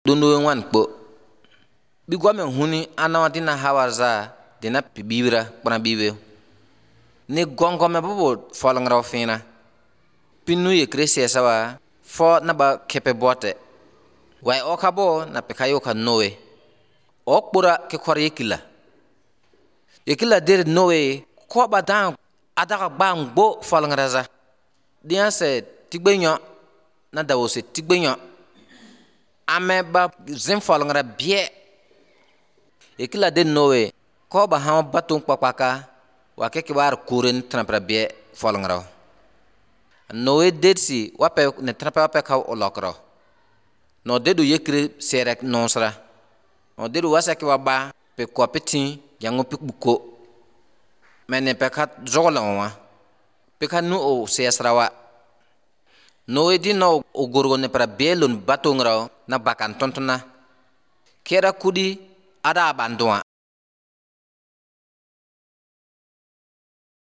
dondo wan kpo bi gome huni anawati na hawarza dina pibibra pana bibe ni gongo me bobo folangra fina pinu ye kresia sawa fo na ba kepe bote wai okabo na pekayo ka noe okpura ke kore yekila der noe ko badan adaka bangbo folangra za dia se tigbenyo na dawo se tigbenyo ame ba zin folangra bie yekila der noe ko ba ha batung pakpaka wa ke bar kuren trampra bie folangra noe dersi wape ne trapa wape ka olokro no dedu yekre serek nonsra no dedu wasa ke waba pe ko petin yango pe buko mene pe ka zolonwa pe ka nu o sesrawa no edi no ogorgo ne para belon batongra na bakan tontona kera kudi ada abandonwa